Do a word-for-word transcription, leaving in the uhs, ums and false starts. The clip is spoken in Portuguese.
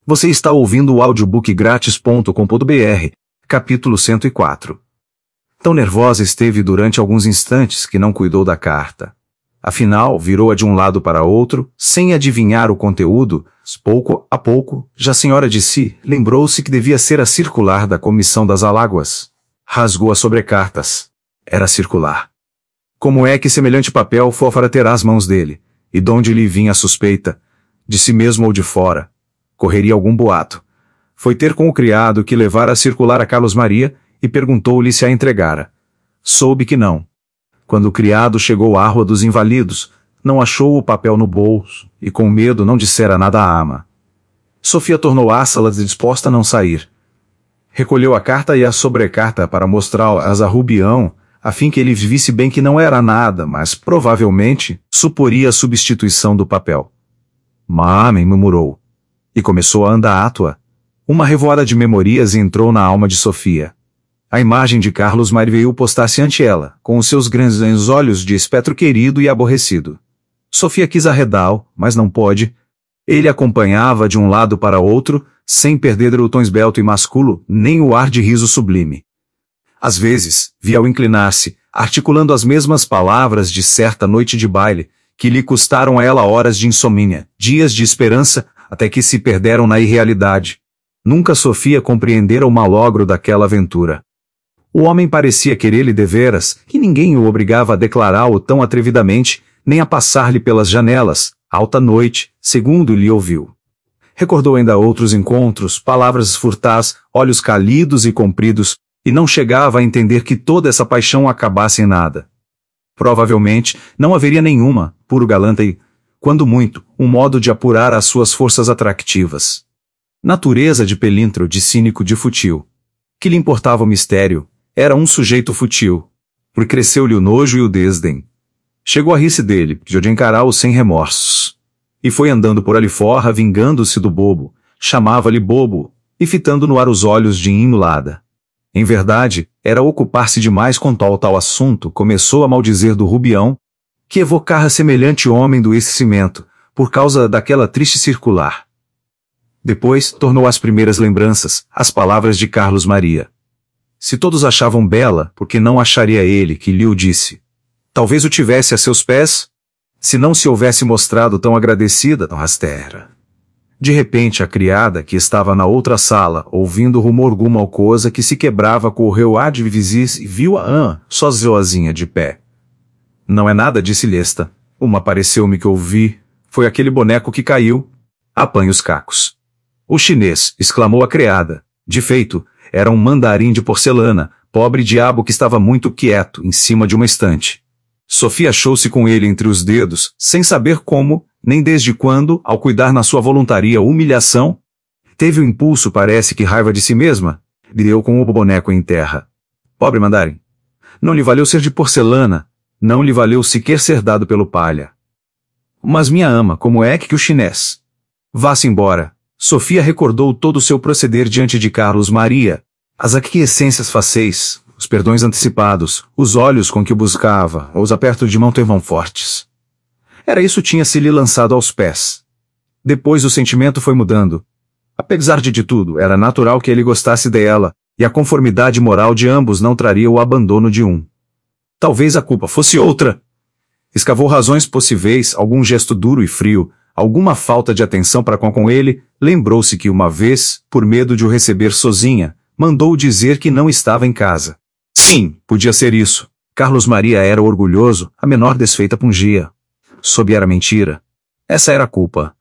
Você está ouvindo o audiobook grátis ponto com ponto br, capítulo cento e quatro. Tão nervosa esteve durante alguns instantes que não cuidou da carta. Afinal, virou-a de um lado para outro, sem adivinhar o conteúdo. Pouco a pouco, já senhora de si, lembrou-se que devia ser a circular da Comissão das Aláguas. Rasgou as sobrecartas. Era circular. Como é que semelhante papel fora ter às mãos dele? E donde lhe vinha a suspeita? De si mesmo ou de fora? Correria algum boato. Foi ter com o criado que levara a circular a Carlos Maria e perguntou-lhe se a entregara. Soube que não. Quando o criado chegou à Rua dos Inválidos, não achou o papel no bolso e com medo não dissera nada à ama. Sofia tornou à sala disposta a não sair. Recolheu a carta e a sobrecarta para mostrá-las a Rubião, a fim que ele visse bem que não era nada, mas provavelmente suporia a substituição do papel. Mamem, murmurou. E começou a andar átua. Uma revoada de memorias entrou na alma de Sofia. A imagem de Carlos Maria veio postar-se ante ela, com os seus grandes olhos de espectro querido e aborrecido. Sofia quis arredá-lo, mas não pôde. Ele acompanhava de um lado para outro, sem perder o tom esbelto e masculo, nem o ar de riso sublime. Às vezes, via-o inclinar-se, articulando as mesmas palavras de certa noite de baile, que lhe custaram a ela horas de insomnia, dias de esperança, até que se perderam na irrealidade. Nunca Sofia compreendera o malogro daquela aventura. O homem parecia querer-lhe deveras, e ninguém o obrigava a declará-lo tão atrevidamente, nem a passar-lhe pelas janelas, alta noite, segundo lhe ouviu. Recordou ainda outros encontros, palavras furtás, olhos cálidos e compridos, e não chegava a entender que toda essa paixão acabasse em nada. Provavelmente, não haveria nenhuma, puro galanta e, quando muito, um modo de apurar as suas forças atractivas. Natureza de pelintro, de cínico, de fútil. Que lhe importava o mistério? Era um sujeito fútil. Por cresceu-lhe o nojo e o desdém. Chegou a rir-se dele, de encará-lo sem remorsos. E foi andando por ali fora, vingando-se do bobo, chamava-lhe bobo, e fitando no ar os olhos de imulada. Em verdade, era ocupar-se demais com tal tal assunto, começou a maldizer do Rubião, que evocara semelhante homem do esquecimento, por causa daquela triste circular. Depois, tornou às primeiras lembranças, as palavras de Carlos Maria. Se todos achavam bela, por que não acharia ele que lhe o disse? Talvez o tivesse a seus pés? Se não se houvesse mostrado tão agradecida, tão rastera. De repente a criada, que estava na outra sala, ouvindo o rumor alguma coisa que se quebrava, correu a de visis e viu a Anne, sozinha de pé. Não é nada, disse-lhe esta. Uma pareceu-me que ouvi. Foi aquele boneco que caiu. Apanhe os cacos. O chinês, exclamou a criada. De feito, era um mandarim de porcelana, pobre diabo que estava muito quieto, em cima de uma estante. Sofia achou-se com ele entre os dedos, sem saber como, nem desde quando, ao cuidar na sua voluntaria humilhação, teve o impulso, parece que raiva de si mesma, deu com o boneco em terra. Pobre mandarim. Não lhe valeu ser de porcelana, não lhe valeu sequer ser dado pelo palha. Mas minha ama, como é que o chinês? Vá-se embora. Sofia recordou todo o seu proceder diante de Carlos Maria, as aquiescências faceis, os perdões antecipados, os olhos com que o buscava, os apertos de mão tão fortes. Era isso tinha-se-lhe lançado aos pés. Depois o sentimento foi mudando. Apesar de, de tudo, era natural que ele gostasse dela, e a conformidade moral de ambos não traria o abandono de um. Talvez a culpa fosse outra. Escavou razões possíveis, algum gesto duro e frio, alguma falta de atenção para com, com ele, lembrou-se que uma vez, por medo de o receber sozinha, mandou dizer que não estava em casa. Sim, podia ser isso. Carlos Maria era orgulhoso, a menor desfeita pungia. Sob era mentira. Essa era a culpa.